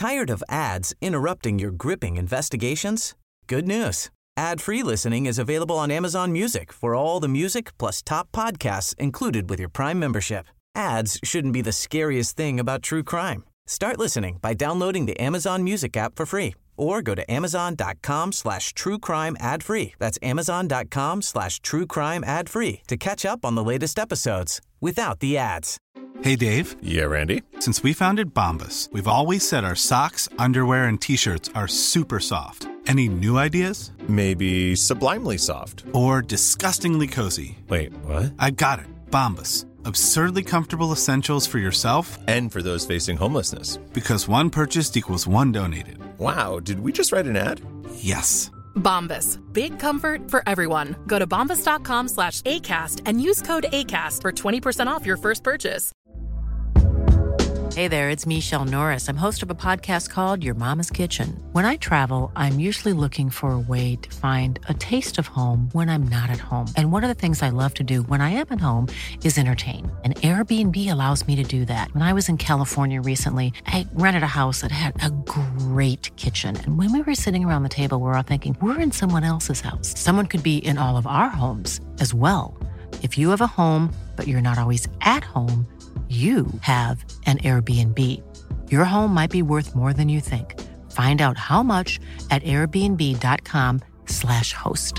Tired of ads interrupting your gripping investigations? Good news. Ad-free listening is available on Amazon Music for all the music plus top podcasts included with your Prime membership. Ads shouldn't be the scariest thing about true crime. Start listening by downloading the Amazon Music app for free or go to amazon.com/truecrime ad-free. That's amazon.com/truecrime ad-free to catch up on the latest episodes without the ads. Hey, Dave. Yeah, Randy. Since we founded Bombas, we've always said our socks, underwear, and T-shirts are super soft. Any new ideas? Maybe sublimely soft. Or disgustingly cozy. Wait, what? I got it. Bombas. Absurdly comfortable essentials for yourself and for those facing homelessness. Because one purchased equals one donated. Wow, did we just write an ad? Yes. Bombas. Big comfort for everyone. Go to bombas.com/ACAST and use code ACAST for 20% off your first purchase. Hey there, it's Michelle Norris. I'm host of a podcast called Your Mama's Kitchen. When I travel, I'm usually looking for a way to find a taste of home when I'm not at home. And one of the things I love to do when I am at home is entertain. And Airbnb allows me to do that. When I was in California recently, I rented a house that had a great kitchen. And when we were sitting around the table, we were all thinking, we're in someone else's house. Someone could be in all of our homes as well. If you have a home, but you're not always at home, you have an Airbnb. Your home might be worth more than you think. Find out how much at airbnb.com/host.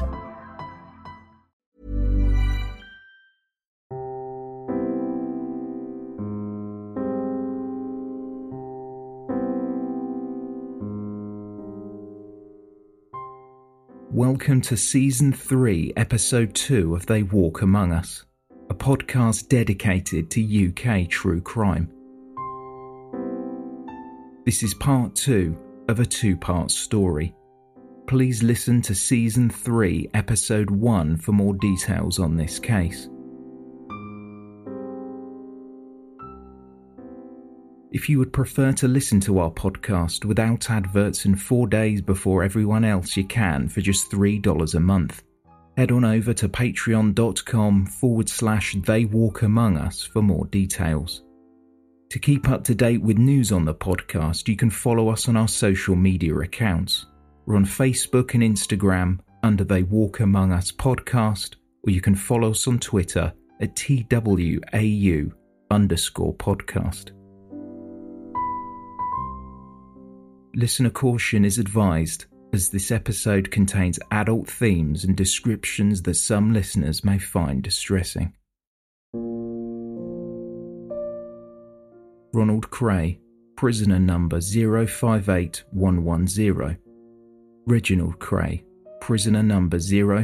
Welcome to Season 3, Episode 2 of They Walk Among Us, a podcast dedicated to UK true crime. This is part 2 of a 2-part story. Please listen to Season 3, Episode 1 for more details on this case. If you would prefer to listen to our podcast without adverts and 4 days before everyone else, you can for just $3 a month. Head on over to patreon.com/They Walk Among Us for more details. To keep up to date with news on the podcast, you can follow us on our social media accounts. We're on Facebook and Instagram under They Walk Among Us Podcast, or you can follow us on Twitter at TWAU_podcast. Listener caution is advised, as this episode contains adult themes and descriptions that some listeners may find distressing. Ronald Cray, prisoner number 058110. Reginald Cray, prisoner number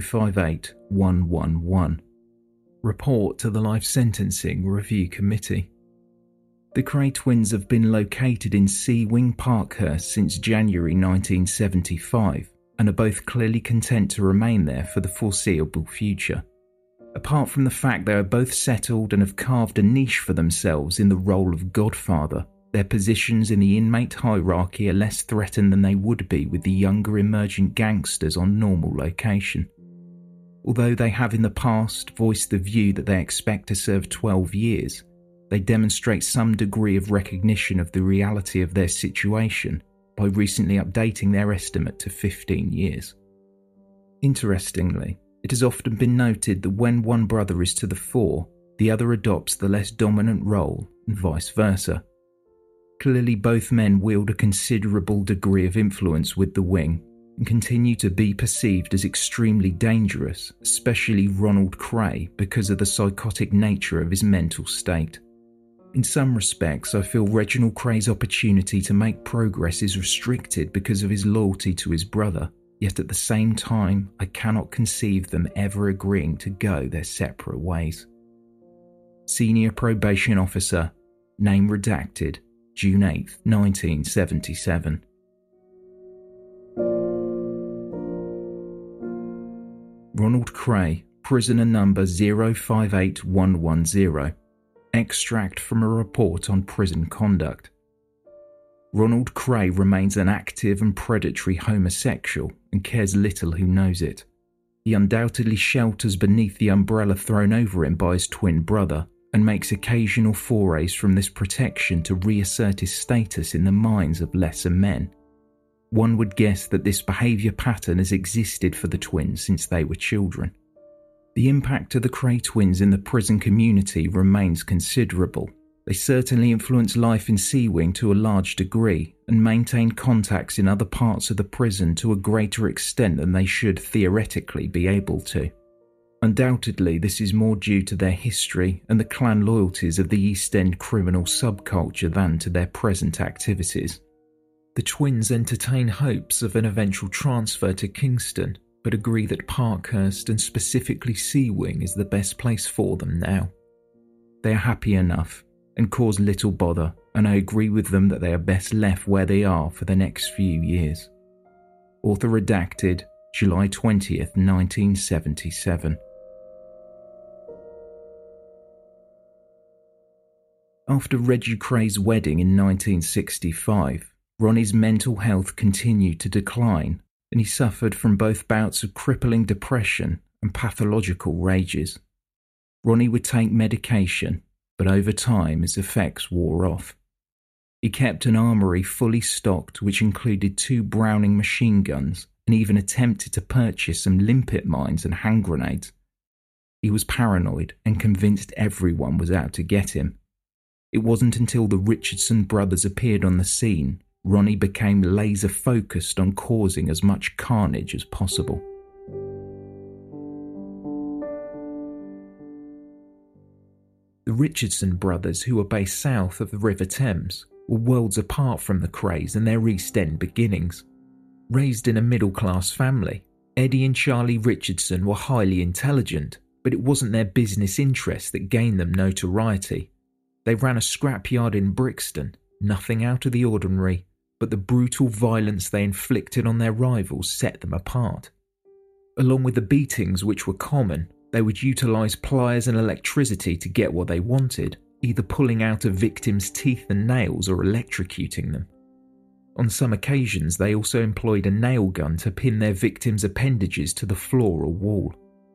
058111. Report to the Life Sentencing Review Committee. The Cray twins have been located in Sea Wing Parkhurst since January 1975 and are both clearly content to remain there for the foreseeable future. Apart from the fact they are both settled and have carved a niche for themselves in the role of godfather, their positions in the inmate hierarchy are less threatened than they would be with the younger emergent gangsters on normal location. Although they have in the past voiced the view that they expect to serve 12 years, they demonstrate some degree of recognition of the reality of their situation by recently updating their estimate to 15 years. Interestingly, it has often been noted that when one brother is to the fore, the other adopts the less dominant role, and vice versa. Clearly, both men wield a considerable degree of influence with the wing and continue to be perceived as extremely dangerous, especially Ronald Cray because of the psychotic nature of his mental state. In some respects, I feel Reginald Cray's opportunity to make progress is restricted because of his loyalty to his brother, yet at the same time, I cannot conceive them ever agreeing to go their separate ways. Senior Probation Officer, name redacted, June 8, 1977. Ronald Cray, prisoner number 058110. Extract from a report on prison conduct. Ronald Cray remains an active and predatory homosexual and cares little who knows it. He undoubtedly shelters beneath the umbrella thrown over him by his twin brother, and makes occasional forays from this protection to reassert his status in the minds of lesser men. One would guess that this behaviour pattern has existed for the twins since they were children. The impact of the Kray twins in the prison community remains considerable. They certainly influence life in Sea Wing to a large degree and maintain contacts in other parts of the prison to a greater extent than they should theoretically be able to. Undoubtedly, this is more due to their history and the clan loyalties of the East End criminal subculture than to their present activities. The twins entertain hopes of an eventual transfer to Kingston, but agree that Parkhurst and specifically Sea Wing is the best place for them now. They are happy enough and cause little bother, and I agree with them that they are best left where they are for the next few years. Author redacted, July 20th, 1977. After Reggie Kray's wedding in 1965, Ronnie's mental health continued to decline, and he suffered from both bouts of crippling depression and pathological rages. Ronnie would take medication, but over time his effects wore off. He kept an armoury fully stocked which included 2 Browning machine guns and even attempted to purchase some limpet mines and hand grenades. He was paranoid and convinced everyone was out to get him. It wasn't until the Richardson brothers appeared on the scene Ronnie became laser focused on causing as much carnage as possible. The Richardson brothers, who were based south of the River Thames, were worlds apart from the Krays and their East End beginnings. Raised in a middle-class family, Eddie and Charlie Richardson were highly intelligent, but it wasn't their business interests that gained them notoriety. They ran a scrapyard in Brixton, nothing out of the ordinary, but the brutal violence they inflicted on their rivals set them apart. Along with the beatings which were common, they would utilise pliers and electricity to get what they wanted, either pulling out a victim's teeth and nails or electrocuting them. On some occasions, they also employed a nail gun to pin their victims' appendages to the floor or wall.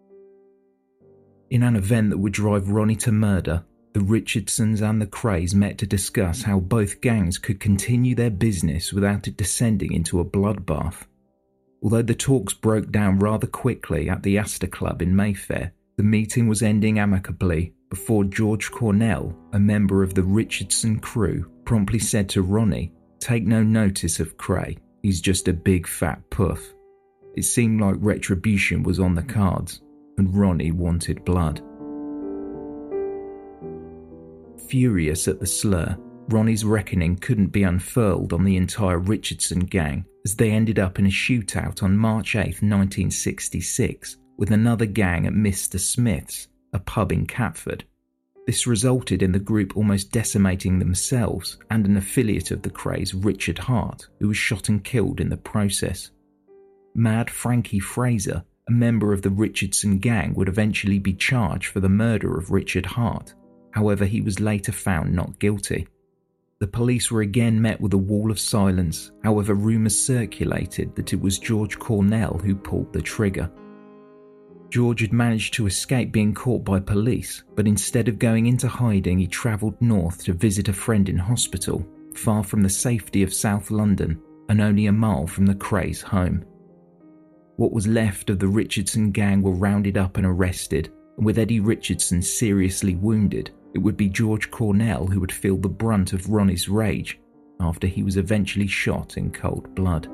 In an event that would drive Ronnie to murder, the Richardsons and the Krays met to discuss how both gangs could continue their business without it descending into a bloodbath. Although the talks broke down rather quickly at the Astor Club in Mayfair, the meeting was ending amicably before George Cornell, a member of the Richardson crew, promptly said to Ronnie, "Take no notice of Kray, he's just a big fat puff." It seemed like retribution was on the cards, and Ronnie wanted blood. Furious at the slur, Ronnie's reckoning couldn't be unfurled on the entire Richardson gang as they ended up in a shootout on March 8, 1966, with another gang at Mr. Smith's, a pub in Catford. This resulted in the group almost decimating themselves and an affiliate of the Krays, Richard Hart, who was shot and killed in the process. Mad Frankie Fraser, a member of the Richardson gang, would eventually be charged for the murder of Richard Hart. However, he was later found not guilty. The police were again met with a wall of silence. However, rumours circulated that it was George Cornell who pulled the trigger. George had managed to escape being caught by police, but instead of going into hiding, he travelled north to visit a friend in hospital, far from the safety of South London and only a mile from the Krays' home. What was left of the Richardson gang were rounded up and arrested, and with Eddie Richardson seriously wounded, it would be George Cornell who would feel the brunt of Ronnie's rage after he was eventually shot in cold blood.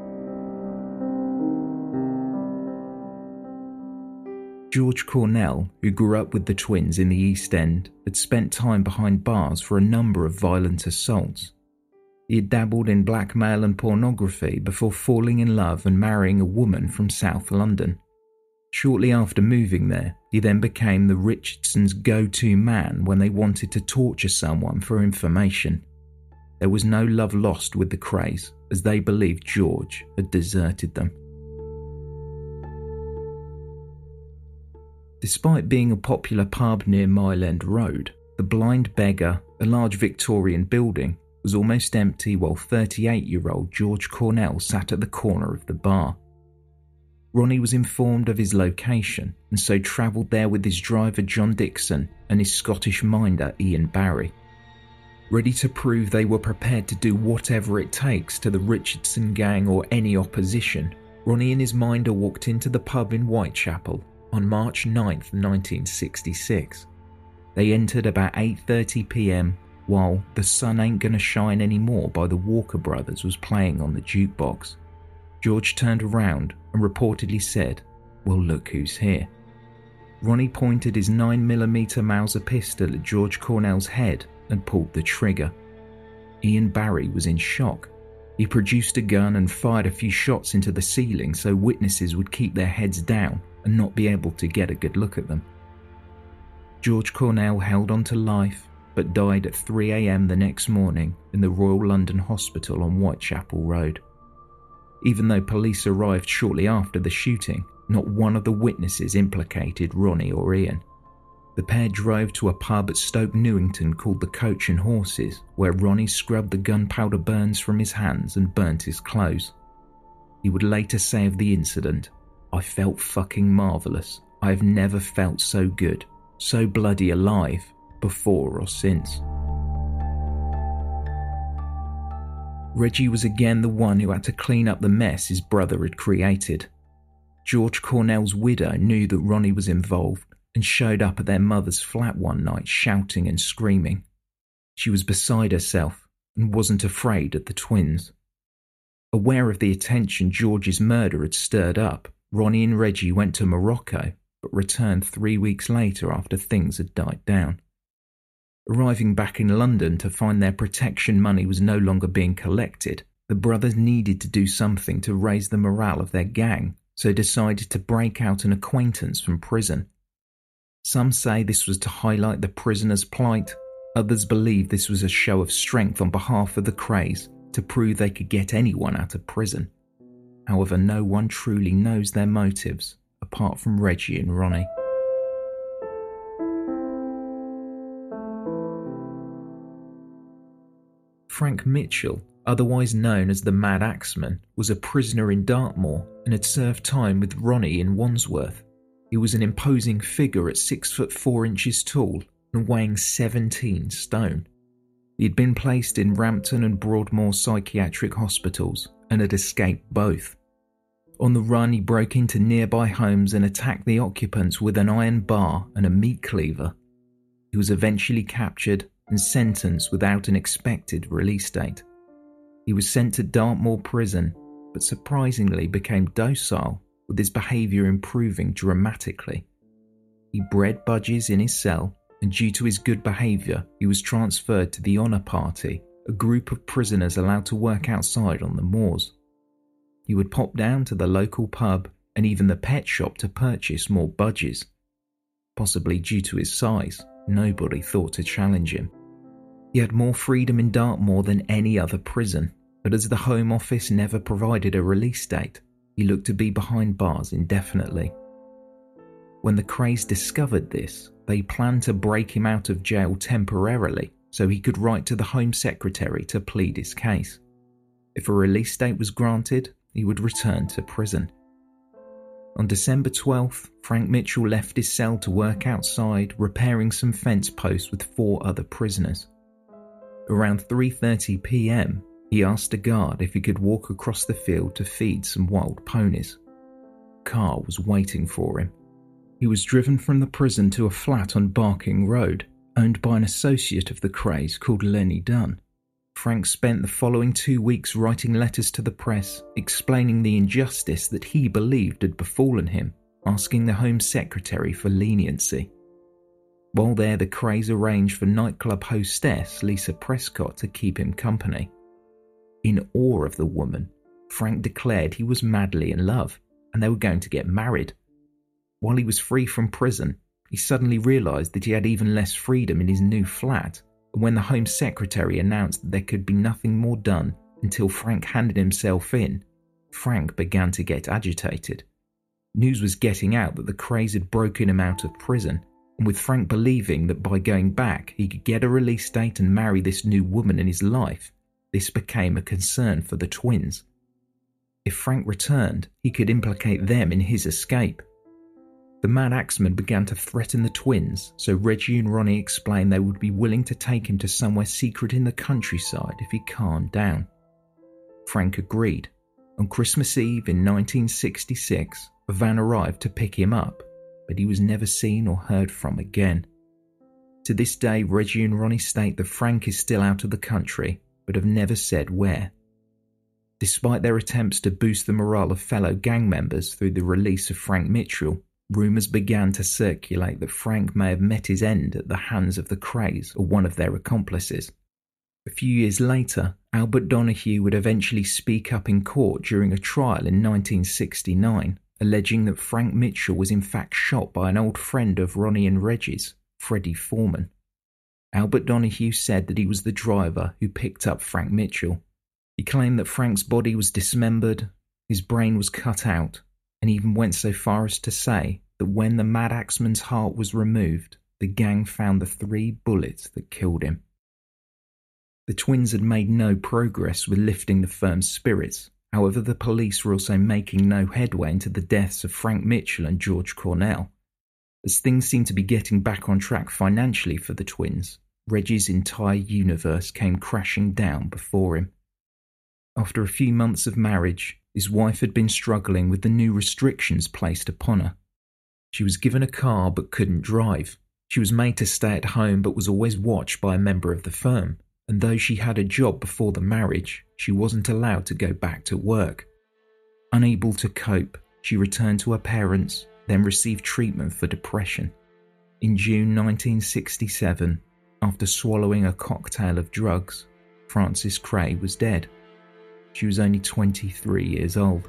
George Cornell, who grew up with the twins in the East End, had spent time behind bars for a number of violent assaults. He had dabbled in blackmail and pornography before falling in love and marrying a woman from South London. Shortly after moving there, he then became the Richardsons' go-to man when they wanted to torture someone for information. There was no love lost with the Krays, as they believed George had deserted them. Despite being a popular pub near Mile End Road, the Blind Beggar, a large Victorian building, was almost empty while 38-year-old George Cornell sat at the corner of the bar. Ronnie was informed of his location and so travelled there with his driver John Dixon and his Scottish minder Ian Barry. Ready to prove they were prepared to do whatever it takes to the Richardson gang or any opposition, Ronnie and his minder walked into the pub in Whitechapel on March 9th, 1966. They entered about 8:30 p.m. while The Sun Ain't Gonna Shine Anymore by the Walker Brothers was playing on the jukebox. George turned around and reportedly said, "Well, look who's here." Ronnie pointed his 9mm Mauser pistol at George Cornell's head and pulled the trigger. Ian Barry was in shock. He produced a gun and fired a few shots into the ceiling so witnesses would keep their heads down and not be able to get a good look at them. George Cornell held on to life but died at 3 a.m. the next morning in the Royal London Hospital on Whitechapel Road. Even though police arrived shortly after the shooting, not one of the witnesses implicated Ronnie or Ian. The pair drove to a pub at Stoke Newington called the Coach and Horses, where Ronnie scrubbed the gunpowder burns from his hands and burnt his clothes. He would later say of the incident, "I felt fucking marvellous. I have never felt so good, so bloody alive, before or since." Reggie was again the one who had to clean up the mess his brother had created. George Cornell's widow knew that Ronnie was involved and showed up at their mother's flat one night shouting and screaming. She was beside herself and wasn't afraid of the twins. Aware of the attention George's murder had stirred up, Ronnie and Reggie went to Morocco but returned 3 weeks later after things had died down. Arriving back in London to find their protection money was no longer being collected, the brothers needed to do something to raise the morale of their gang, so decided to break out an acquaintance from prison. Some say this was to highlight the prisoners' plight, others believe this was a show of strength on behalf of the Krays to prove they could get anyone out of prison. However, no one truly knows their motives, apart from Reggie and Ronnie. Frank Mitchell, otherwise known as the Mad Axeman, was a prisoner in Dartmoor and had served time with Ronnie in Wandsworth. He was an imposing figure at 6'4" tall and weighing 17 stone. He had been placed in Rampton and Broadmoor psychiatric hospitals and had escaped both. On the run, he broke into nearby homes and attacked the occupants with an iron bar and a meat cleaver. He was eventually captured and sentenced without an expected release date. He was sent to Dartmoor prison, but surprisingly became docile, with his behaviour improving dramatically. He bred budgies in his cell, and due to his good behaviour, he was transferred to the Honour Party, a group of prisoners allowed to work outside on the moors. He would pop down to the local pub and even the pet shop to purchase more budgies. Possibly due to his size, nobody thought to challenge him. He had more freedom in Dartmoor than any other prison, but as the Home Office never provided a release date, he looked to be behind bars indefinitely. When the Krays discovered this, they planned to break him out of jail temporarily so he could write to the Home Secretary to plead his case. If a release date was granted, he would return to prison. On December 12th, Frank Mitchell left his cell to work outside, repairing some fence posts with 4 other prisoners. Around 3:30 p.m, he asked a guard if he could walk across the field to feed some wild ponies. A car was waiting for him. He was driven from the prison to a flat on Barking Road, owned by an associate of the Krays called Lenny Dunn. Frank spent the following 2 weeks writing letters to the press, explaining the injustice that he believed had befallen him, asking the Home Secretary for leniency. While there, the Krays arranged for nightclub hostess Lisa Prescott to keep him company. In awe of the woman, Frank declared he was madly in love, and they were going to get married. While he was free from prison, he suddenly realised that he had even less freedom in his new flat, and when the Home Secretary announced that there could be nothing more done until Frank handed himself in, Frank began to get agitated. News was getting out that the Krays had broken him out of prison, and with Frank believing that by going back he could get a release date and marry this new woman in his life, this became a concern for the twins. If Frank returned, he could implicate them in his escape. The Mad Axeman began to threaten the twins, so Reggie and Ronnie explained they would be willing to take him to somewhere secret in the countryside if he calmed down. Frank agreed. On Christmas Eve in 1966, a van arrived to pick him up, but he was never seen or heard from again. To this day, Reggie and Ronnie state that Frank is still out of the country, but have never said where. Despite their attempts to boost the morale of fellow gang members through the release of Frank Mitchell, rumours began to circulate that Frank may have met his end at the hands of the Krays or one of their accomplices. A few years later, Albert Donahue would eventually speak up in court during a trial in 1969, alleging that Frank Mitchell was in fact shot by an old friend of Ronnie and Reggie's, Freddie Foreman. Albert Donahue said that he was the driver who picked up Frank Mitchell. He claimed that Frank's body was dismembered, his brain was cut out, and even went so far as to say that when the Mad Axeman's heart was removed, the gang found the 3 bullets that killed him. The twins had made no progress with lifting the firm's spirits. However, the police were also making no headway into the deaths of Frank Mitchell and George Cornell. As things seemed to be getting back on track financially for the twins, Reggie's entire universe came crashing down before him. After a few months of marriage, his wife had been struggling with the new restrictions placed upon her. She was given a car but couldn't drive. She was made to stay at home but was always watched by a member of the firm, and though she had a job before the marriage, she wasn't allowed to go back to work. Unable to cope, she returned to her parents, then received treatment for depression. In June 1967, after swallowing a cocktail of drugs, Frances Kray was dead. She was only 23 years old.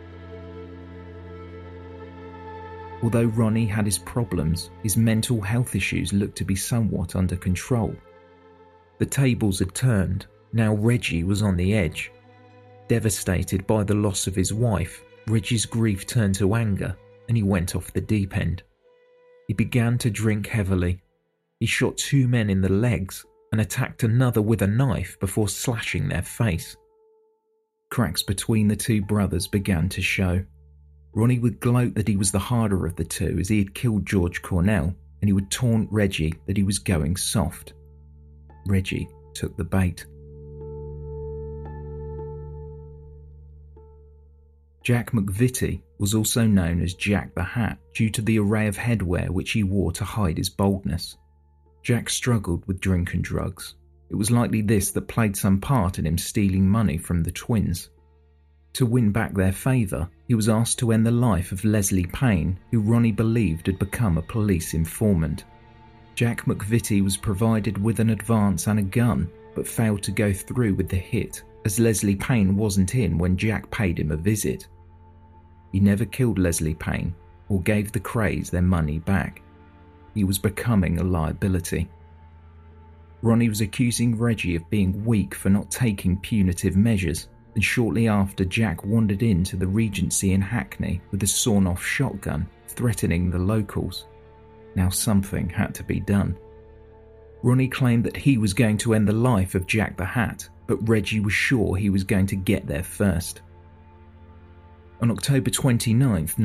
Although Ronnie had his problems, his mental health issues looked to be somewhat under control. The tables had turned. Now Reggie was on the edge. Devastated by the loss of his wife, Reggie's grief turned to anger, and he went off the deep end. He began to drink heavily. He shot 2 men in the legs and attacked another with a knife before slashing their face. Cracks between the 2 brothers began to show. Ronnie would gloat that he was the harder of the 2 as he had killed George Cornell, and he would taunt Reggie that he was going soft. Reggie took the bait. Jack McVitie was also known as Jack the Hat due to the array of headwear which he wore to hide his baldness. Jack struggled with drink and drugs. It was likely this that played some part in him stealing money from the twins. To win back their favour, he was asked to end the life of Leslie Payne, who Ronnie believed had become a police informant. Jack McVitie was provided with an advance and a gun, but failed to go through with the hit, as Leslie Payne wasn't in when Jack paid him a visit. He never killed Leslie Payne, or gave the Krays their money back. He was becoming a liability. Ronnie was accusing Reggie of being weak for not taking punitive measures, and shortly after, Jack wandered into the Regency in Hackney with a sawn-off shotgun, threatening the locals. Now something had to be done. Ronnie claimed that he was going to end the life of Jack the Hat, but Reggie was sure he was going to get there first. On October 29,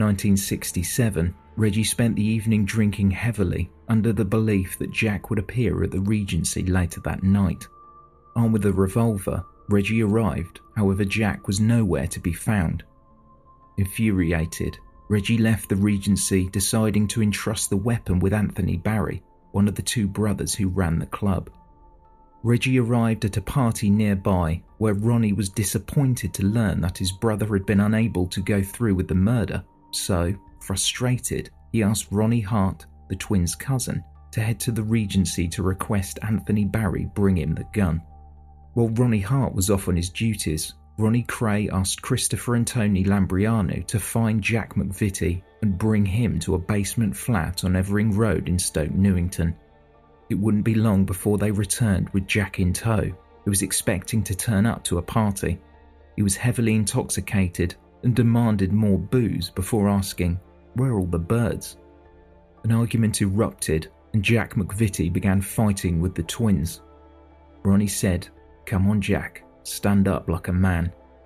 1967, Reggie spent the evening drinking heavily under the belief that Jack would appear at the Regency later that night. Armed with a revolver, Reggie arrived, however Jack was nowhere to be found. Infuriated, Reggie left the Regency, deciding to entrust the weapon with Anthony Barry, one of the 2 brothers who ran the club. Reggie arrived at a party nearby where Ronnie was disappointed to learn that his brother had been unable to go through with the murder, so, frustrated, he asked Ronnie Hart, the twins' cousin, to head to the Regency to request Anthony Barry bring him the gun. While Ronnie Hart was off on his duties, Ronnie Kray asked Christopher and Tony Lambriano to find Jack McVitie and bring him to a basement flat on Evering Road in Stoke Newington. It wouldn't be long before they returned with Jack in tow, who was expecting to turn up to a party. He was heavily intoxicated and demanded more booze before asking, "Where are all the birds?" An argument erupted and Jack McVitie began fighting with the twins. Ronnie said, "Come on, Jack, stand up like a man."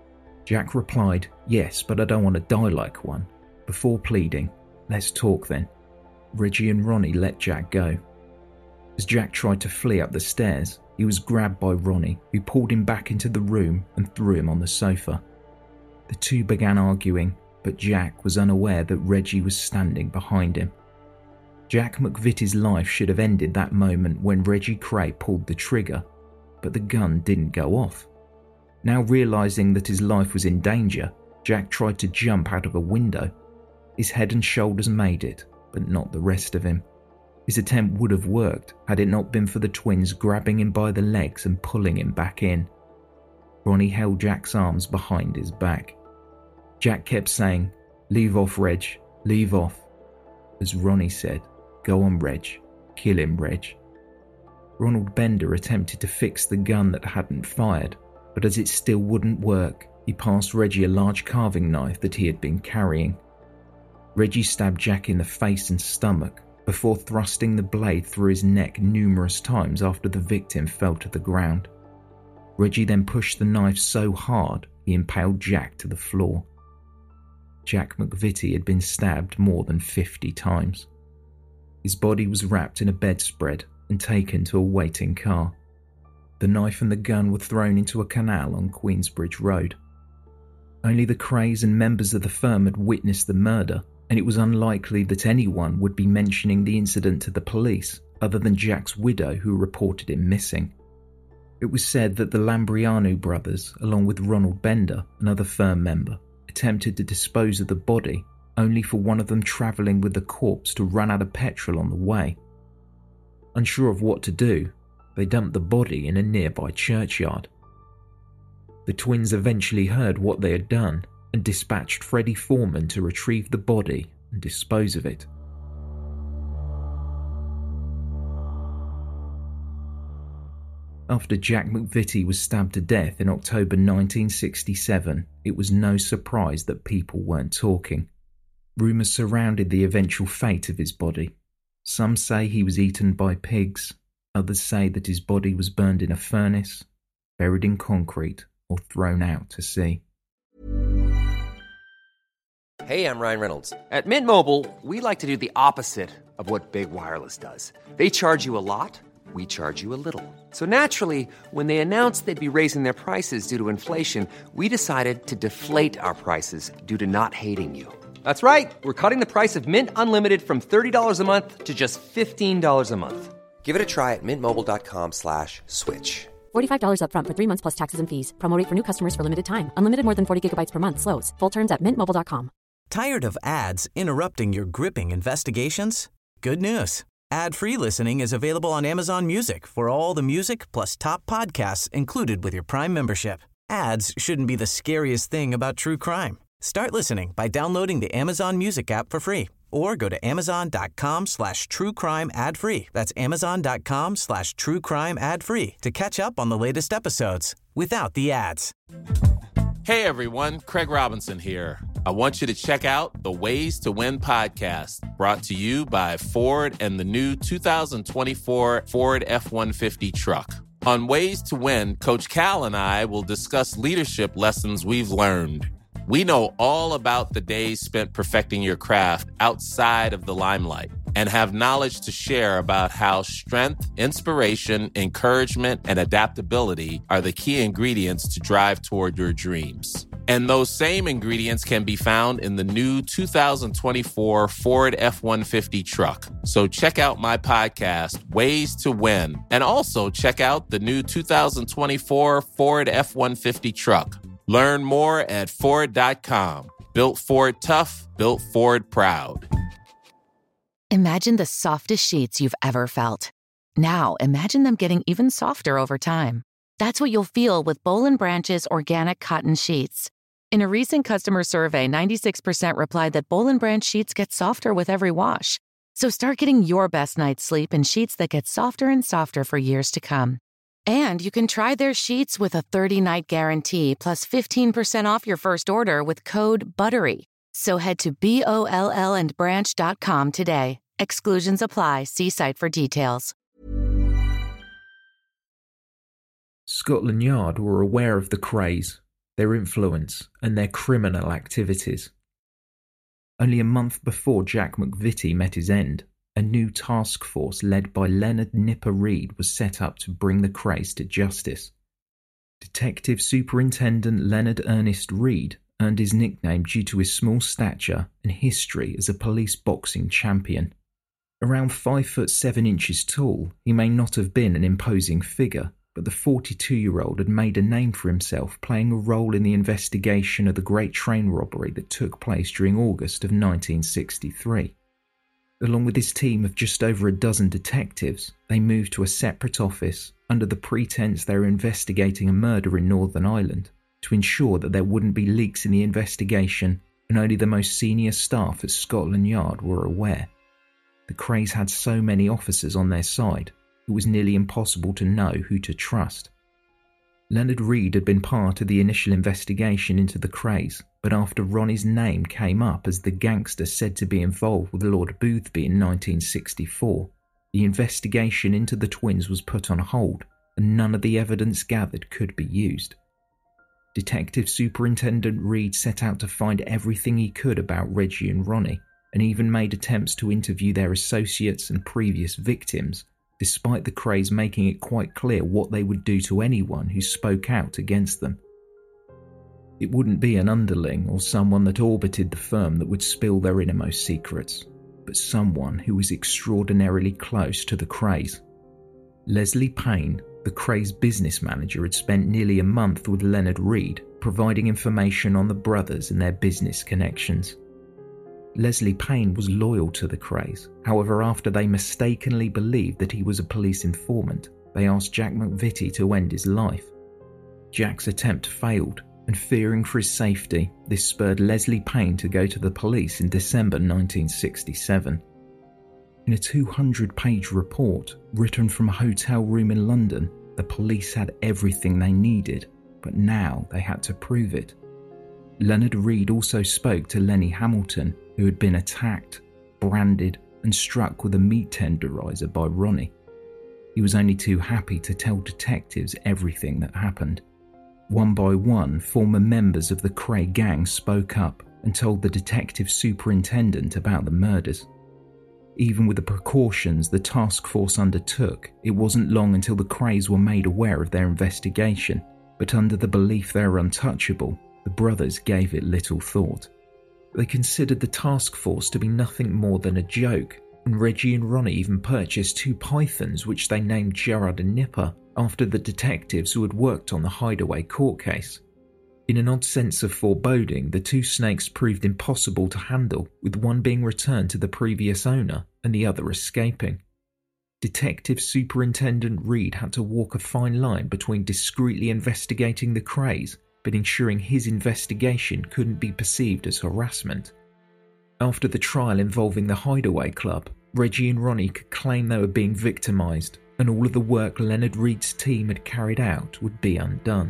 Jack replied, "Yes, but I don't want to die like one," before pleading, "Let's talk then." Reggie and Ronnie let Jack go. As Jack tried to flee up the stairs, he was grabbed by Ronnie, who pulled him back into the room and threw him on the sofa. The two began arguing, but Jack was unaware that Reggie was standing behind him. Jack McVitie's life should have ended that moment when Reggie Kray pulled the trigger, but the gun didn't go off. Now realising that his life was in danger, Jack tried to jump out of a window. His head and shoulders made it, but not the rest of him. His attempt would have worked had it not been for the twins grabbing him by the legs and pulling him back in. Ronnie held Jack's arms behind his back. Jack kept saying, "Leave off, Reg, leave off." As Ronnie said, "Go on, Reg, kill him, Reg." Ronald Bender attempted to fix the gun that hadn't fired, but as it still wouldn't work, he passed Reggie a large carving knife that he had been carrying. Reggie stabbed Jack in the face and stomach before thrusting the blade through his neck numerous times after the victim fell to the ground. Reggie then pushed the knife so hard he impaled Jack to the floor. Jack McVitie had been stabbed more than 50 times. His body was wrapped in a bedspread and taken to a waiting car. The knife and the gun were thrown into a canal on Queensbridge Road. Only the Krays and members of the firm had witnessed the murder, and it was unlikely that anyone would be mentioning the incident to the police other than Jack's widow, who reported him missing. It was said that the Lambrianou brothers, along with Ronald Bender, another firm member, attempted to dispose of the body, only for one of them travelling with the corpse to run out of petrol on the way. Unsure of what to do, they dumped the body in a nearby churchyard. The twins eventually heard what they had done and dispatched Freddie Foreman to retrieve the body and dispose of it. After Jack McVitie was stabbed to death in October 1967, it was no surprise that people weren't talking. Rumours surrounded the eventual fate of his body. Some say he was eaten by pigs, others say that his body was burned in a furnace, buried in concrete, or thrown out to sea. Hey, I'm Ryan Reynolds. At Mint Mobile, we like to do the opposite of what Big Wireless does. They charge you a lot. We charge you a little. So naturally, when they announced they'd be raising their prices due to inflation, we decided to deflate our prices due to not hating you. That's right. We're cutting the price of Mint Unlimited from $30 a month to just $15 a month. Give it a try at mintmobile.com/switch. $45 up front for 3 months plus taxes and fees. Promo rate for new customers for limited time. Unlimited more than 40 gigabytes per month. Slows full terms at mintmobile.com. Tired of ads interrupting your gripping investigations? Good news. Ad-free listening is available on Amazon Music for all the music plus top podcasts included with your Prime membership. Ads shouldn't be the scariest thing about true crime. Start listening by downloading the Amazon Music app for free or go to amazon.com/truecrime ad-free. That's amazon.com/truecrime ad-free to catch up on the latest episodes without the ads. Hey everyone, Craig Robinson here. I want you to check out the Ways to Win podcast, brought to you by Ford and the new 2024 Ford F-150 truck. On Ways to Win, Coach Cal and I will discuss leadership lessons we've learned. We know all about the days spent perfecting your craft outside of the limelight and have knowledge to share about how strength, inspiration, encouragement, and adaptability are the key ingredients to drive toward your dreams. And those same ingredients can be found in the new 2024 Ford F-150 truck. So check out my podcast, Ways to Win, and also check out the new 2024 Ford F-150 truck. Learn more at Ford.com. Built Ford tough, built Ford proud. Imagine the softest sheets you've ever felt. Now imagine them getting even softer over time. That's what you'll feel with Boll & Branch's organic cotton sheets. In a recent customer survey, 96% replied that Boll & Branch sheets get softer with every wash. So start getting your best night's sleep in sheets that get softer and softer for years to come. And you can try their sheets with a 30-night guarantee plus 15% off your first order with code BUTTERY. So head to BOLLandbranch.com today. Exclusions apply. See site for details. Scotland Yard were aware of the Krays, their influence, and their criminal activities. Only a month before Jack McVitie met his end, a new task force led by Leonard Nipper Reid was set up to bring the Krays to justice. Detective Superintendent Leonard Ernest Reid earned his nickname due to his small stature and history as a police boxing champion. Around 5'7" tall, he may not have been an imposing figure, but the 42-year-old had made a name for himself playing a role in the investigation of the Great Train robbery that took place during August of 1963. Along with his team of just over a dozen detectives, they moved to a separate office under the pretense they were investigating a murder in Northern Ireland to ensure that there wouldn't be leaks in the investigation and only the most senior staff at Scotland Yard were aware. The Krays had so many officers on their side, it was nearly impossible to know who to trust. Leonard Reid had been part of the initial investigation into the Krays, but after Ronnie's name came up as the gangster said to be involved with Lord Boothby in 1964, the investigation into the twins was put on hold and none of the evidence gathered could be used. Detective Superintendent Reid set out to find everything he could about Reggie and Ronnie, and even made attempts to interview their associates and previous victims, despite the Krays making it quite clear what they would do to anyone who spoke out against them. It wouldn't be an underling or someone that orbited the firm that would spill their innermost secrets, but someone who was extraordinarily close to the Krays. Leslie Payne, the Krays' business manager, had spent nearly a month with Leonard Reid, providing information on the brothers and their business connections. Leslie Payne was loyal to the Krays. However, after they mistakenly believed that he was a police informant, they asked Jack McVitie to end his life. Jack's attempt failed, and fearing for his safety, this spurred Leslie Payne to go to the police in December 1967. In a 200-page report written from a hotel room in London, the police had everything they needed, but now they had to prove it. Leonard Reid also spoke to Lenny Hamilton, who had been attacked, branded, and struck with a meat tenderizer by Ronnie. He was only too happy to tell detectives everything that happened. One by one, former members of the Kray gang spoke up and told the detective superintendent about the murders. Even with the precautions the task force undertook, it wasn't long until the Krays were made aware of their investigation, but under the belief they were untouchable, the brothers gave it little thought. They considered the task force to be nothing more than a joke, and Reggie and Ronnie even purchased 2 pythons which they named Gerard and Nipper after the detectives who had worked on the Hideaway court case. In an odd sense of foreboding, the 2 snakes proved impossible to handle, with one being returned to the previous owner and the other escaping. Detective Superintendent Reid had to walk a fine line between discreetly investigating the Krays but ensuring his investigation couldn't be perceived as harassment. After the trial involving the Hideaway Club, Reggie and Ronnie could claim they were being victimised, and all of the work Leonard Reid's team had carried out would be undone.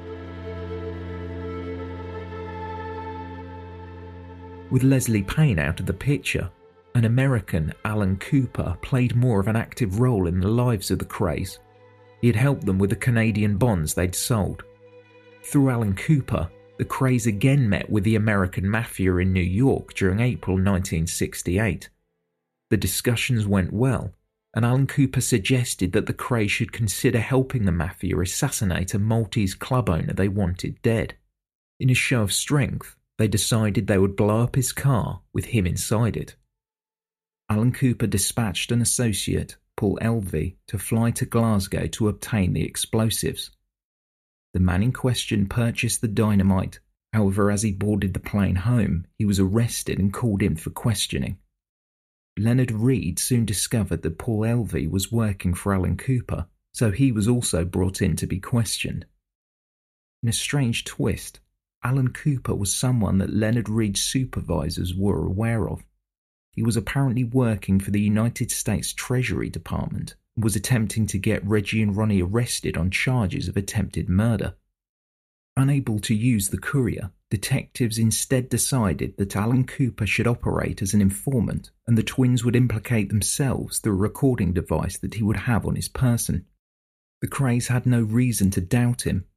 With Leslie Payne out of the picture, an American, Alan Cooper, played more of an active role in the lives of the Krays. He had helped them with the Canadian bonds they'd sold. Through Alan Cooper, the Krays again met with the American Mafia in New York during April 1968. The discussions went well, and Alan Cooper suggested that the Krays should consider helping the Mafia assassinate a Maltese club owner they wanted dead. In a show of strength, they decided they would blow up his car with him inside it. Alan Cooper dispatched an associate, Paul Elvey, to fly to Glasgow to obtain the explosives. The man in question purchased the dynamite. However, as he boarded the plane home, he was arrested and called in for questioning. Leonard Reid soon discovered that Paul Elvey was working for Alan Cooper, so he was also brought in to be questioned. In a strange twist, Alan Cooper was someone that Leonard Reid's supervisors were aware of. He was apparently working for the United States Treasury Department and was attempting to get Reggie and Ronnie arrested on charges of attempted murder. Unable to use the courier, detectives instead decided that Alan Cooper should operate as an informant and the twins would implicate themselves through a recording device that he would have on his person. The Krays had no reason to doubt him,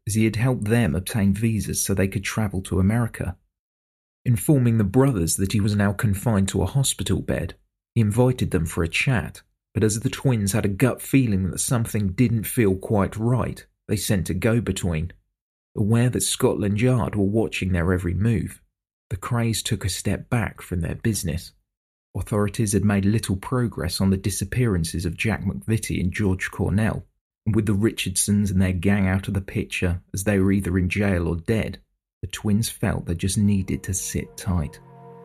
as he had helped them obtain visas so they could travel to America. Informing the brothers that he was now confined to a hospital bed, he invited them for a chat, but as the twins had a gut feeling that something didn't feel quite right, they sent a go-between. Aware that Scotland Yard were watching their every move, the Krays took a step back from their business. Authorities had made little progress on the disappearances of Jack McVitie and George Cornell, and with the Richardsons and their gang out of the picture as they were either in jail or dead, the twins felt they just needed to sit tight.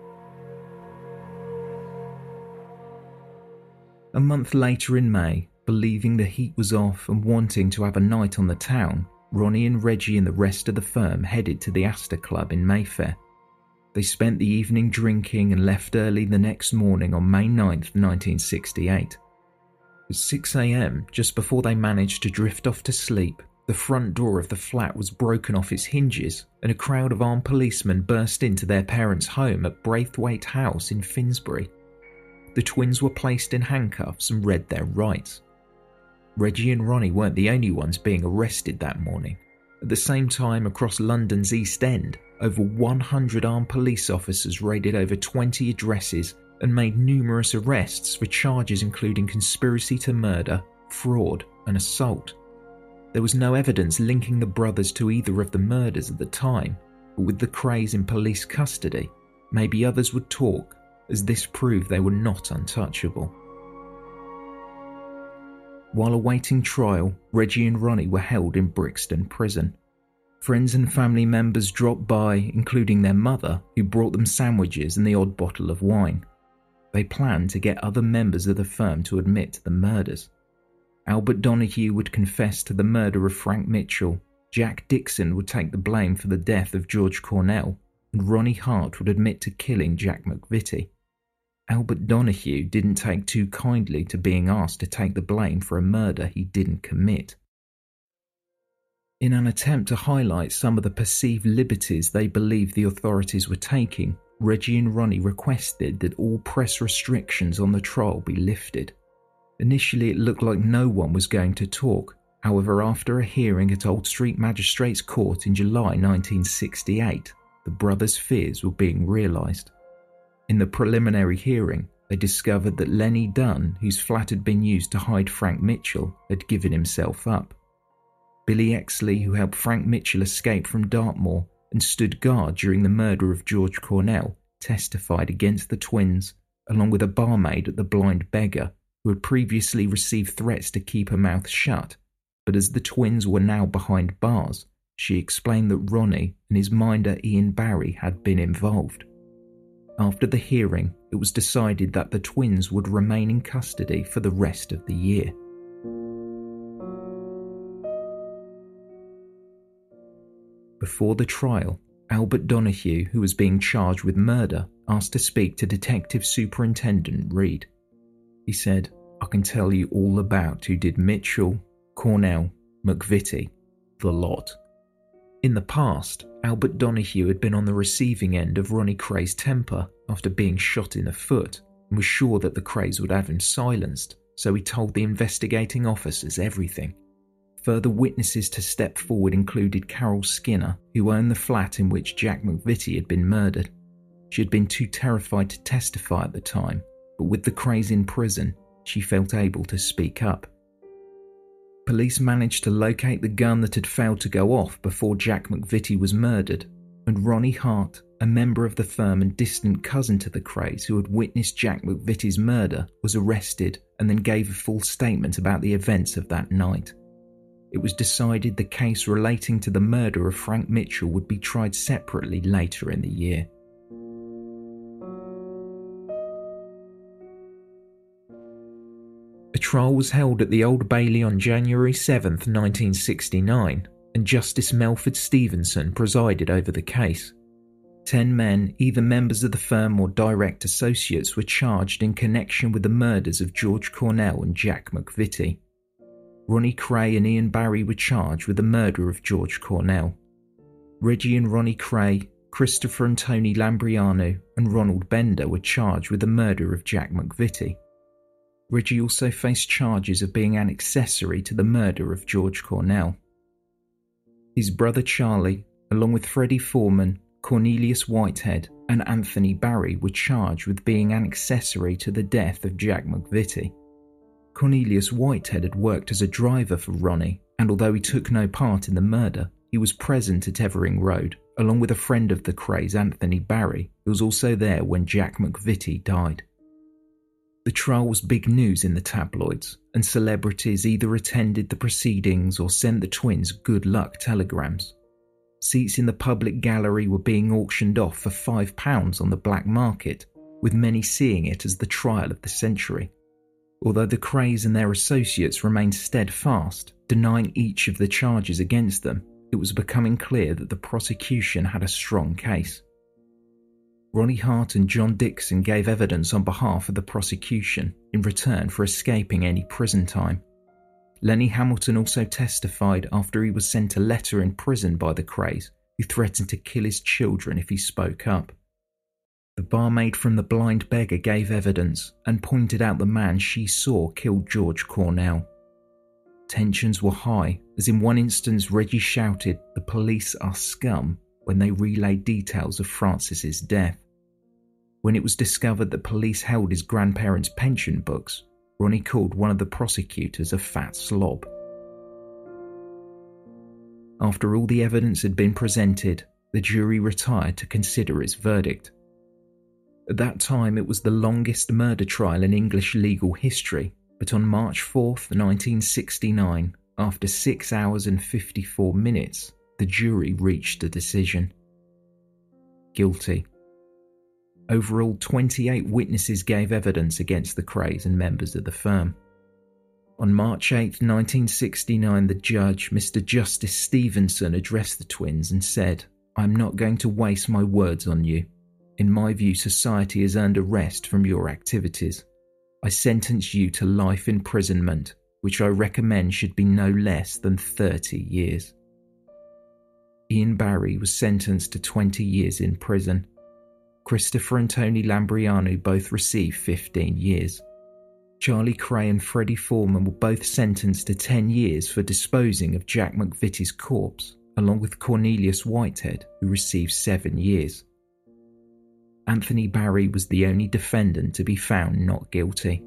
A month later in May, believing the heat was off and wanting to have a night on the town, Ronnie and Reggie and the rest of the firm headed to the Astor Club in Mayfair. They spent the evening drinking and left early the next morning on May 9th, 1968. At 6 a.m, just before they managed to drift off to sleep, the front door of the flat was broken off its hinges and a crowd of armed policemen burst into their parents' home at Braithwaite House in Finsbury. The twins were placed in handcuffs and read their rights. Reggie and Ronnie weren't the only ones being arrested that morning. At the same time, across London's East End, over 100 armed police officers raided over 20 addresses and made numerous arrests for charges including conspiracy to murder, fraud, and assault. There was no evidence linking the brothers to either of the murders at the time, but with the Krays in police custody, maybe others would talk, as this proved they were not untouchable. While awaiting trial, Reggie and Ronnie were held in Brixton Prison. Friends and family members dropped by, including their mother, who brought them sandwiches and the odd bottle of wine. They planned to get other members of the firm to admit to the murders. Albert Donahue would confess to the murder of Frank Mitchell, Jack Dixon would take the blame for the death of George Cornell, and Ronnie Hart would admit to killing Jack McVitie. Albert Donahue didn't take too kindly to being asked to take the blame for a murder he didn't commit. In an attempt to highlight some of the perceived liberties they believed the authorities were taking, Reggie and Ronnie requested that all press restrictions on the trial be lifted. Initially, it looked like no one was going to talk. However, after a hearing at Old Street Magistrates Court in July 1968, the brothers' fears were being realised. In the preliminary hearing, they discovered that Lenny Dunn, whose flat had been used to hide Frank Mitchell, had given himself up. Billy Exley, who helped Frank Mitchell escape from Dartmoor and stood guard during the murder of George Cornell, testified against the twins, along with a barmaid at the Blind Beggar, who had previously received threats to keep her mouth shut, but as the twins were now behind bars, she explained that Ronnie and his minder Ian Barry had been involved. After the hearing, it was decided that the twins would remain in custody for the rest of the year. Before the trial, Albert Donahue, who was being charged with murder, asked to speak to Detective Superintendent Reed. He said, "I can tell you all about who did Mitchell, Cornell, McVitie, the lot." In the past, Albert Donahue had been on the receiving end of Ronnie Kray's temper after being shot in the foot and was sure that the Krays would have him silenced, so he told the investigating officers everything. Further witnesses to step forward included Carol Skinner, who owned the flat in which Jack McVitie had been murdered. She had been too terrified to testify at the time, but with the Krays in prison, she felt able to speak up. Police managed to locate the gun that had failed to go off before Jack McVitie was murdered, and Ronnie Hart, a member of the firm and distant cousin to the Krays who had witnessed Jack McVitie's murder, was arrested and then gave a full statement about the events of that night. It was decided the case relating to the murder of Frank Mitchell would be tried separately later in the year. A trial was held at the Old Bailey on January 7th, 1969, and Justice Melford Stevenson presided over the case. 10 men, either members of the firm or direct associates, were charged in connection with the murders of George Cornell and Jack McVitie. Ronnie Kray and Ian Barry were charged with the murder of George Cornell. Reggie and Ronnie Kray, Christopher and Tony Lambriano, and Ronald Bender were charged with the murder of Jack McVitie. Reggie also faced charges of being an accessory to the murder of George Cornell. His brother Charlie, along with Freddie Foreman, Cornelius Whitehead and Anthony Barry, were charged with being an accessory to the death of Jack McVitie. Cornelius Whitehead had worked as a driver for Ronnie, and although he took no part in the murder, he was present at Evering Road, along with a friend of the Krays, Anthony Barry, who was also there when Jack McVitie died. The trial was big news in the tabloids, and celebrities either attended the proceedings or sent the twins good luck telegrams. Seats in the public gallery were being auctioned off for £5 on the black market, with many seeing it as the trial of the century. Although the Krays and their associates remained steadfast, denying each of the charges against them, it was becoming clear that the prosecution had a strong case. Ronnie Hart and John Dixon gave evidence on behalf of the prosecution in return for escaping any prison time. Lenny Hamilton also testified after he was sent a letter in prison by the Krays, who threatened to kill his children if he spoke up. The barmaid from The Blind Beggar gave evidence and pointed out the man she saw killed George Cornell. Tensions were high, as in one instance Reggie shouted, "The police are scum," when they relayed details of Francis's death. When it was discovered that police held his grandparents' pension books, Ronnie called one of the prosecutors a fat slob. After all the evidence had been presented, the jury retired to consider its verdict. At that time, it was the longest murder trial in English legal history, but on March 4th, 1969, after 6 hours and 54 minutes, the jury reached a decision. Guilty. Overall, 28 witnesses gave evidence against the Krays and members of the firm. On March 8, 1969, the judge, Mr. Justice Stevenson, addressed the twins and said, "I'm not going to waste my words on you. In my view, society has earned a rest from your activities. I sentence you to life imprisonment, which I recommend should be no less than 30 years. Ian Barry was sentenced to 20 years in prison. Christopher and Tony Lambrianou both received 15 years. Charlie Kray and Freddie Foreman were both sentenced to 10 years for disposing of Jack McVitie's corpse, along with Cornelius Whitehead, who received 7 years. Anthony Barry was the only defendant to be found not guilty.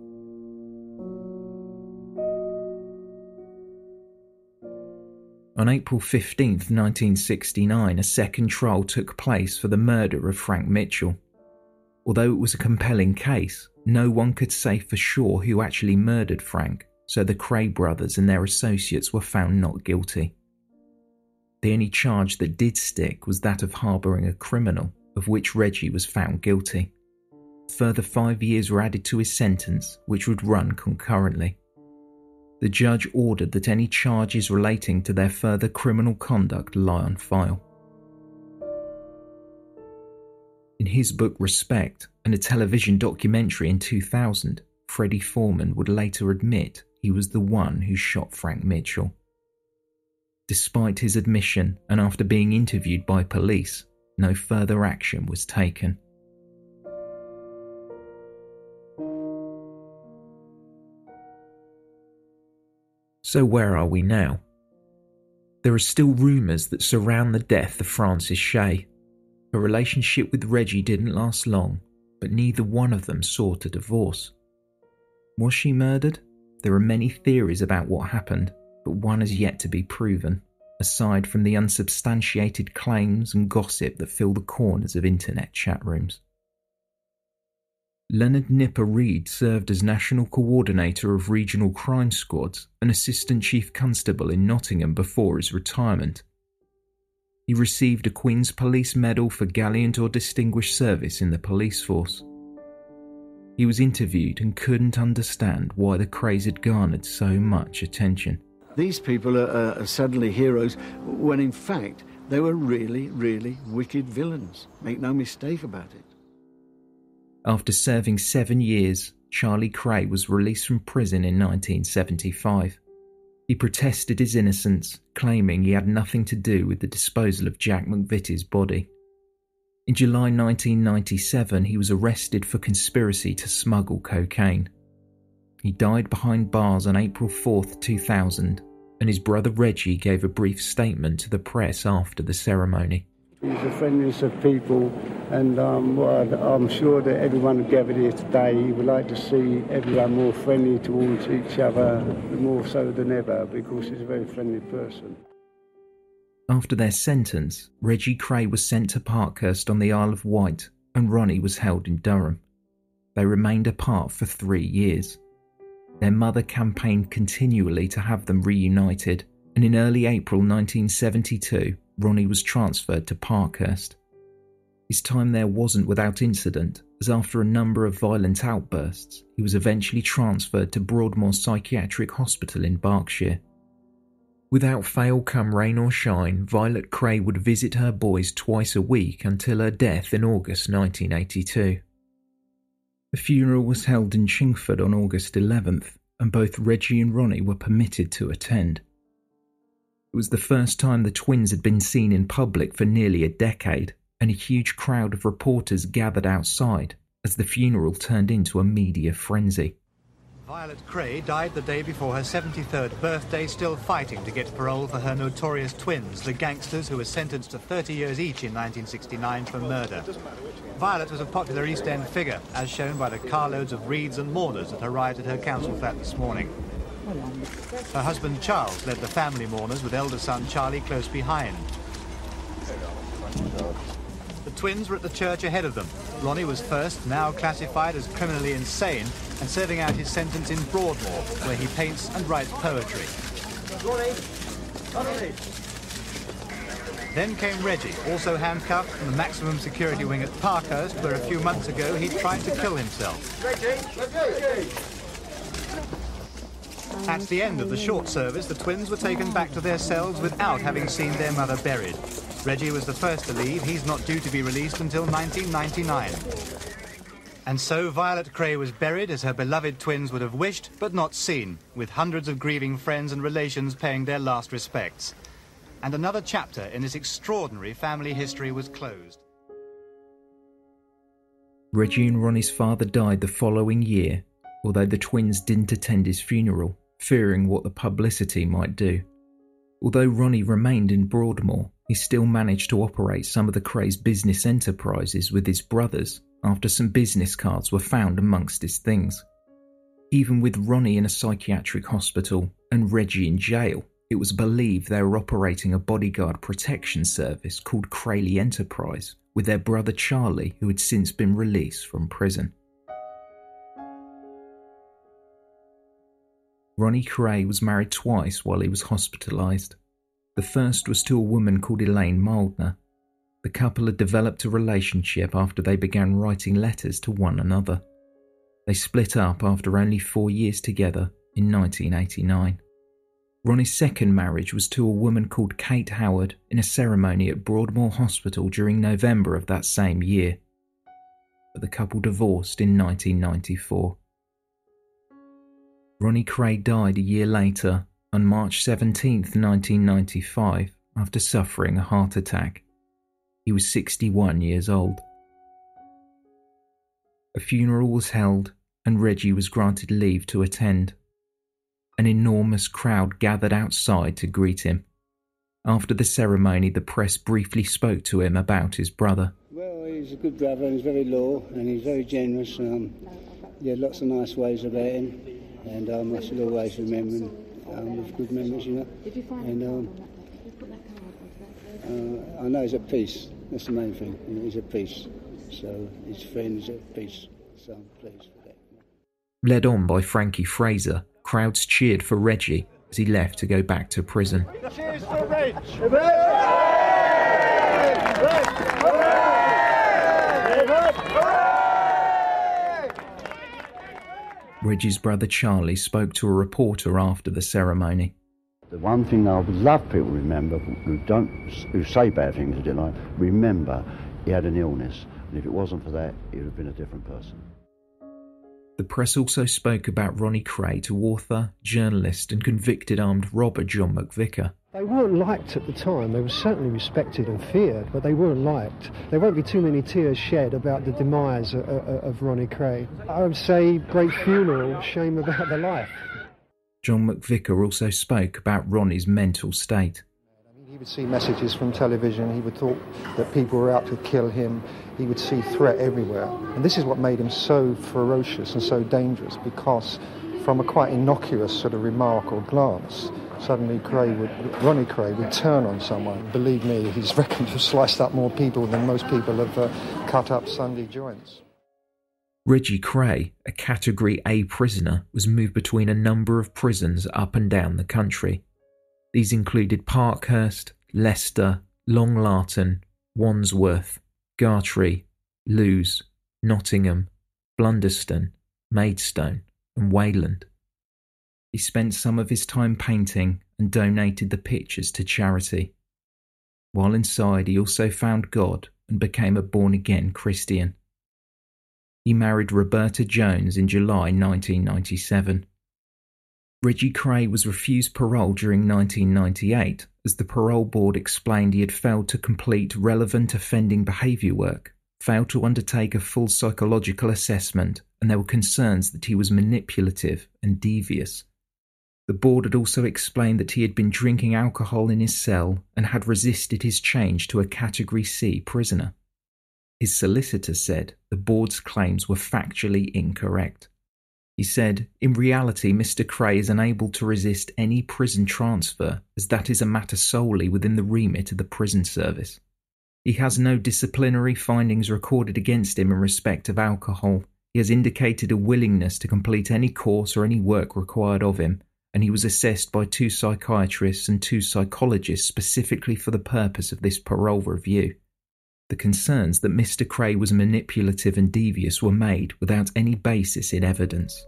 On April 15, 1969, a second trial took place for the murder of Frank Mitchell. Although it was a compelling case, no one could say for sure who actually murdered Frank, so the Kray brothers and their associates were found not guilty. The only charge that did stick was that of harbouring a criminal, of which Reggie was found guilty. Further 5 years were added to his sentence, which would run concurrently. The judge ordered that any charges relating to their further criminal conduct lie on file. In his book Respect and a television documentary in 2000, Freddie Foreman would later admit he was the one who shot Frank Mitchell. Despite his admission and after being interviewed by police, no further action was taken. So where are we now? There are still rumours that surround the death of Frances Shay. Her relationship with Reggie didn't last long, but neither one of them sought a divorce. Was she murdered? There are many theories about what happened, but one has yet to be proven, aside from the unsubstantiated claims and gossip that fill the corners of internet chat rooms. Leonard Nipper Reid served as National Coordinator of Regional Crime Squads and Assistant Chief Constable in Nottingham before his retirement. He received a Queen's Police Medal for Gallant or Distinguished Service in the police force. He was interviewed and couldn't understand why the Krays had garnered so much attention. These people are suddenly heroes when in fact they were really, really wicked villains. Make no mistake about it. After serving 7 years, Charlie Kray was released from prison in 1975. He protested his innocence, claiming he had nothing to do with the disposal of Jack McVitie's body. In July 1997, he was arrested for conspiracy to smuggle cocaine. He died behind bars on April 4, 2000, and his brother Reggie gave a brief statement to the press after the ceremony. He's the friendliest of people, and I'm sure that everyone who gathered here today would like to see everyone more friendly towards each other, more so than ever, because he's a very friendly person. After their sentence, Reggie Kray was sent to Parkhurst on the Isle of Wight, and Ronnie was held in Durham. They remained apart for 3 years. Their mother campaigned continually to have them reunited, and in early April 1972, Ronnie was transferred to Parkhurst. His time there wasn't without incident, as after a number of violent outbursts, he was eventually transferred to Broadmoor Psychiatric Hospital in Berkshire. Without fail come rain or shine, Violet Kray would visit her boys twice a week until her death in August 1982. The funeral was held in Chingford on August 11th, and both Reggie and Ronnie were permitted to attend. It was the first time the twins had been seen in public for nearly a decade, and a huge crowd of reporters gathered outside as the funeral turned into a media frenzy. Violet Kray died the day before her 73rd birthday, still fighting to get parole for her notorious twins, the gangsters who were sentenced to 30 years each in 1969 for murder. Violet was a popular East End figure, as shown by the carloads of wreaths and mourners that arrived at her council flat this morning. Her husband Charles led the family mourners, with elder son Charlie close behind. The twins were at the church ahead of them. Ronnie was first, now classified as criminally insane, and serving out his sentence in Broadmoor, where he paints and writes poetry. Then came Reggie, also handcuffed, from the maximum security wing at Parkhurst, where a few months ago he tried to kill himself. At the end of the short service, the twins were taken back to their cells without having seen their mother buried. Reggie was the first to leave. He's not due to be released until 1999. And so Violet Kray was buried as her beloved twins would have wished, but not seen, with hundreds of grieving friends and relations paying their last respects. And another chapter in this extraordinary family history was closed. Reggie and Ronnie's father died the following year, although the twins didn't attend his funeral, fearing what the publicity might do. Although Ronnie remained in Broadmoor, he still managed to operate some of the Kray's business enterprises with his brothers after some business cards were found amongst his things. Even with Ronnie in a psychiatric hospital and Reggie in jail, it was believed they were operating a bodyguard protection service called Krayley Enterprise with their brother Charlie, who had since been released from prison. Ronnie Kray was married twice while he was hospitalised. The first was to a woman called Elaine Mildner. The couple had developed a relationship after they began writing letters to one another. They split up after only 4 years together in 1989. Ronnie's second marriage was to a woman called Kate Howard in a ceremony at Broadmoor Hospital during November of that same year. But the couple divorced in 1994. Ronnie Kray died a year later, on March 17, 1995, after suffering a heart attack. He was 61 years old. A funeral was held, and Reggie was granted leave to attend. An enormous crowd gathered outside to greet him. After the ceremony, the press briefly spoke to him about his brother. Well, he's a good brother, and he's very loyal, and he's very generous. Lots of nice ways about him. And I should always remember him with good memories, you know. And I know he's at peace. That's the main thing. You know, he's at peace. So his friends at peace. So I'm pleased for that. Led on by Frankie Fraser, crowds cheered for Reggie as he left to go back to prison. Cheers for Reg! Reggie's brother Charlie spoke to a reporter after the ceremony. The one thing I would love people to remember, who say bad things, if you like, remember he had an illness, and if it wasn't for that, he would have been a different person. The press also spoke about Ronnie Kray to author, journalist and convicted armed robber John McVicker. They weren't liked at the time. They were certainly respected and feared, but they weren't liked. There won't be too many tears shed about the demise of Ronnie Kray. I would say great funeral, shame about the life. John McVicker also spoke about Ronnie's mental state. He would see messages from television, he would talk that people were out to kill him, he would see threat everywhere. And this is what made him so ferocious and so dangerous, because from a quite innocuous sort of remark or glance, suddenly Ronnie Kray would turn on someone. Believe me, he's reckoned to have sliced up more people than most people have cut up Sunday joints. Reggie Kray, a Category A prisoner, was moved between a number of prisons up and down the country. These included Parkhurst, Leicester, Long Larton, Wandsworth, Gartree, Lewes, Nottingham, Blunderston, Maidstone and Wayland. He spent some of his time painting and donated the pictures to charity. While inside, he also found God and became a born-again Christian. He married Roberta Jones in July 1997. Reggie Kray was refused parole during 1998 as the parole board explained he had failed to complete relevant offending behaviour work, failed to undertake a full psychological assessment, and there were concerns that he was manipulative and devious. The board had also explained that he had been drinking alcohol in his cell and had resisted his change to a Category C prisoner. His solicitor said the board's claims were factually incorrect. He said, in reality, Mr. Kray is unable to resist any prison transfer, as that is a matter solely within the remit of the prison service. He has no disciplinary findings recorded against him in respect of alcohol. He has indicated a willingness to complete any course or any work required of him, and he was assessed by 2 psychiatrists and 2 psychologists specifically for the purpose of this parole review. The concerns that Mr. Kray was manipulative and devious were made without any basis in evidence.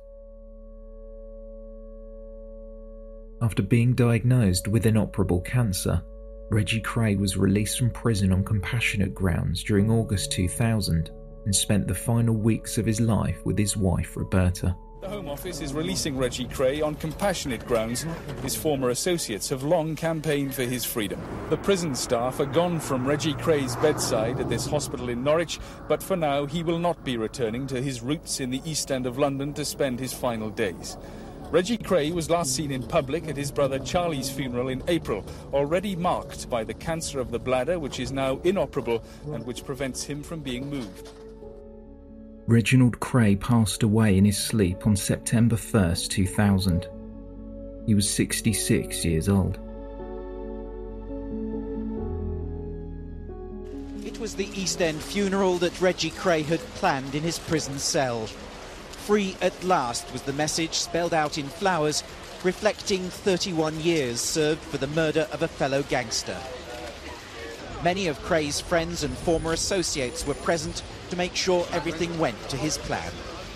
After being diagnosed with inoperable cancer, Reggie Kray was released from prison on compassionate grounds during August 2000 and spent the final weeks of his life with his wife Roberta. The Home Office is releasing Reggie Kray on compassionate grounds. His former associates have long campaigned for his freedom. The prison staff are gone from Reggie Kray's bedside at this hospital in Norwich, but for now he will not be returning to his roots in the East End of London to spend his final days. Reggie Kray was last seen in public at his brother Charlie's funeral in April, already marked by the cancer of the bladder, which is now inoperable and which prevents him from being moved. Reginald Kray passed away in his sleep on September 1st, 2000. He was 66 years old. It was the East End funeral that Reggie Kray had planned in his prison cell. Free at last was the message spelled out in flowers, reflecting 31 years served for the murder of a fellow gangster. Many of Kray's friends and former associates were present to make sure everything went to his plan.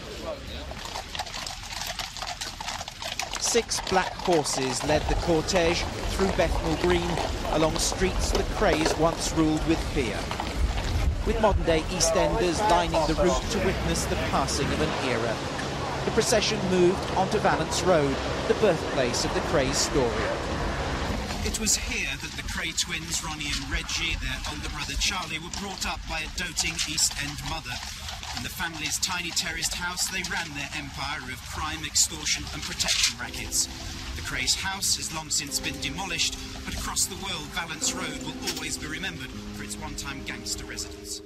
6 black horses led the cortege through Bethnal Green, along streets the Krays once ruled with fear, with modern-day EastEnders lining the route to witness the passing of an era. The procession moved onto Valence Road, the birthplace of the Krays story. It was here that the Kray twins, Ronnie and Reggie, their older brother Charlie, were brought up by a doting East End mother. In the family's tiny terraced house, they ran their empire of crime, extortion and protection rackets. The Krays' house has long since been demolished, but across the world, Valence Road will always be remembered for its one-time gangster residence.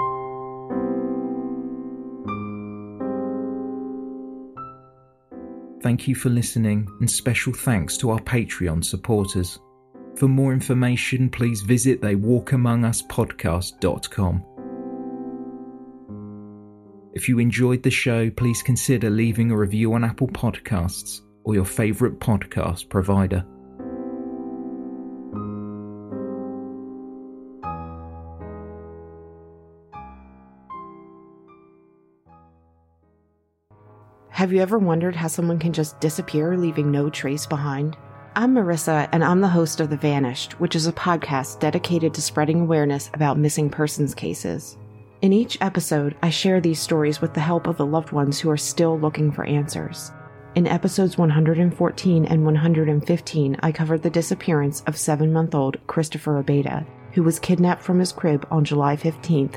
Thank you for listening, and special thanks to our Patreon supporters. For more information, please visit theywalkamonguspodcast.com. If you enjoyed the show, please consider leaving a review on Apple Podcasts or your favourite podcast provider. Have you ever wondered how someone can just disappear, leaving no trace behind? I'm Marissa, and I'm the host of The Vanished, which is a podcast dedicated to spreading awareness about missing persons cases. In each episode, I share these stories with the help of the loved ones who are still looking for answers. In episodes 114 and 115, I covered the disappearance of 7-month-old Christopher Abeyta, who was kidnapped from his crib on July 15,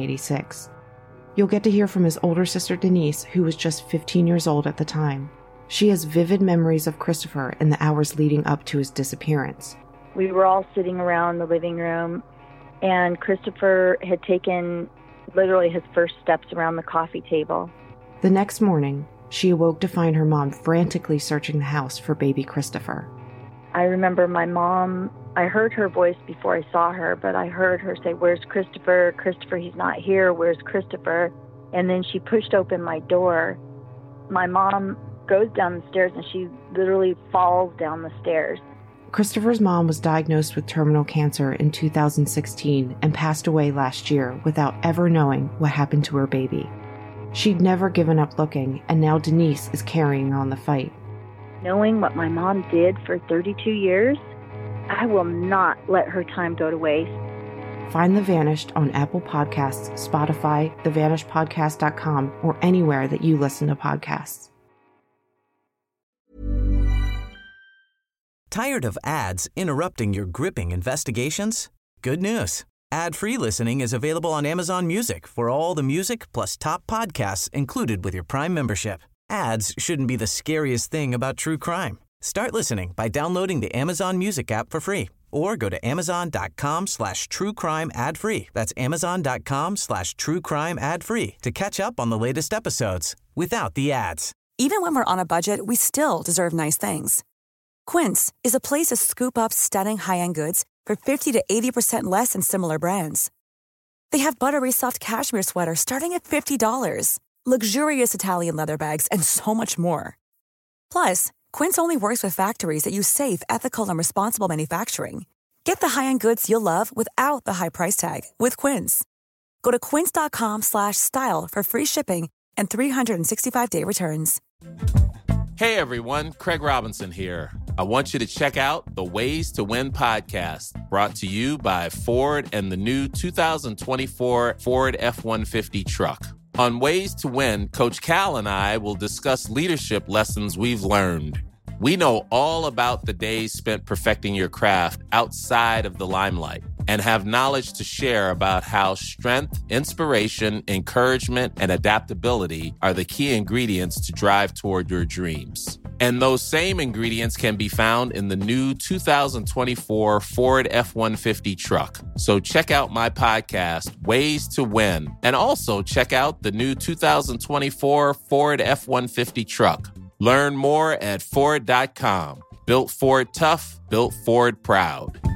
1986. You'll get to hear from his older sister Denise, who was just 15 years old at the time. She has vivid memories of Christopher in the hours leading up to his disappearance. We were all sitting around the living room, and Christopher had taken literally his first steps around the coffee table. The next morning, she awoke to find her mom frantically searching the house for baby Christopher. I remember my mom, I heard her voice before I saw her, but I heard her say, "Where's Christopher? Christopher, he's not here. Where's Christopher?" And then she pushed open my door. My mom goes down the stairs and she literally falls down the stairs. Christopher's mom was diagnosed with terminal cancer in 2016 and passed away last year without ever knowing what happened to her baby. She'd never given up looking, and now Denise is carrying on the fight. Knowing what my mom did for 32 years, I will not let her time go to waste. Find The Vanished on Apple Podcasts, Spotify, thevanishedpodcast.com, or anywhere that you listen to podcasts. Tired of ads interrupting your gripping investigations? Good news. Ad-free listening is available on Amazon Music for all the music plus top podcasts included with your Prime membership. Ads shouldn't be the scariest thing about true crime. Start listening by downloading the Amazon Music app for free or go to amazon.com/truecrime ad-free. That's amazon.com/truecrime ad-free to catch up on the latest episodes without the ads. Even when we're on a budget, we still deserve nice things. Quince is a place to scoop up stunning high-end goods for 50 to 80% less than similar brands. They have buttery soft cashmere sweaters starting at $50, luxurious Italian leather bags, and so much more. Plus, Quince only works with factories that use safe, ethical, and responsible manufacturing. Get the high-end goods you'll love without the high price tag with Quince. Go to quince.com/style for free shipping and 365-day returns. Hey everyone, Craig Robinson here. I want you to check out the Ways to Win podcast, brought to you by Ford and the new 2024 Ford F-150 truck. On Ways to Win, Coach Cal and I will discuss leadership lessons we've learned. We know all about the days spent perfecting your craft outside of the limelight and have knowledge to share about how strength, inspiration, encouragement, and adaptability are the key ingredients to drive toward your dreams. And those same ingredients can be found in the new 2024 Ford F-150 truck. So check out my podcast, Ways to Win, and also check out the new 2024 Ford F-150 truck. Learn more at Ford.com. Built Ford tough, built Ford proud.